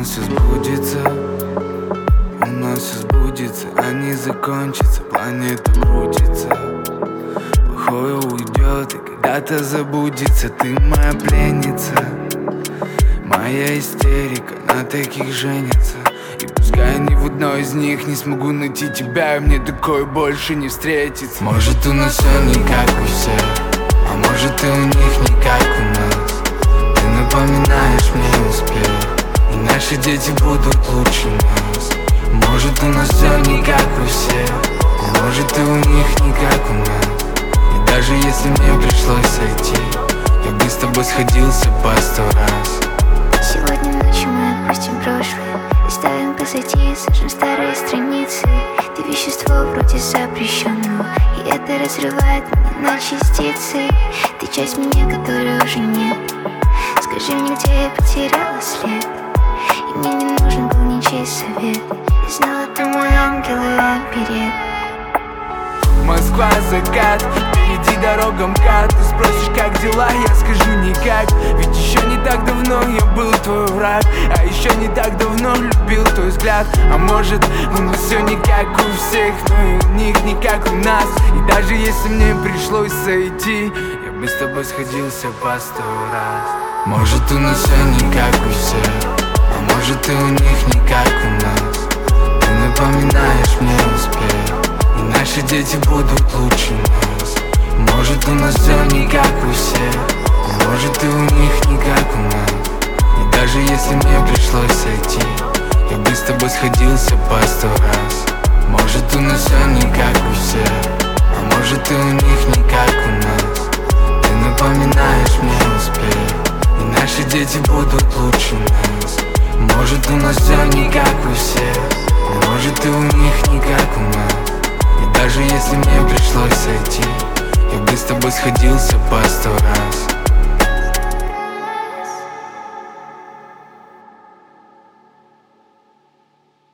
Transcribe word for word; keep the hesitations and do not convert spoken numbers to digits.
нас все сбудется, у нас все сбудется, а не закончится, планета крутится. Плохое уйдет и когда-то забудется. Ты моя пленница, моя истерика, на таких женится. И пускай ни в одной из них не смогу найти тебя, и мне такое больше не встретится. Может, у нас все не как у всех, а может и у них не как у нас. Ты напоминаешь мне успех, и наши дети будут лучше нас. Может, у нас все не как у всех, а может и у них не как у нас. И даже если мне пришлось сойти, я бы с тобой сходился по сто раз. Сегодня ночью мы отпустим прошлое, оставим позади, сожжем старые страницы. Ты вещество вроде запрещенного, и это разрывает меня на частицы. Ты часть меня, которой уже нет. Скажи мне, где я потеряла след, и мне не нужен был ничей совет. Я знала, ты мой ангел и оберег. Москва, закат, впереди дорога МКАД. Ты спросишь, как дела, я скажу никак. Ведь еще не так давно я был твой враг, а еще не так давно любил твой взгляд. А может, у нас все не как у всех, но и у них не как у нас. И даже если мне пришлось сойти, я бы с тобой сходился по сто раз. Может, у нас все не как у всех, а может и у них не как у нас. Ты напоминаешь мне успех, и наши дети будут лучше нас. Может, у нас все не как у всех, а может и у них не как у нас. И даже если мне пришлось сойти, я бы с тобой сходился по сто раз. Может, у нас все не как у всех, а может и у них не как у нас. Ты напоминаешь мне успех, и наши дети будут лучше нас. Может, у нас все не как у всех, а может и у них не как у нас. И даже если мне пришлось сойти, я бы с тобой сходился по сто раз.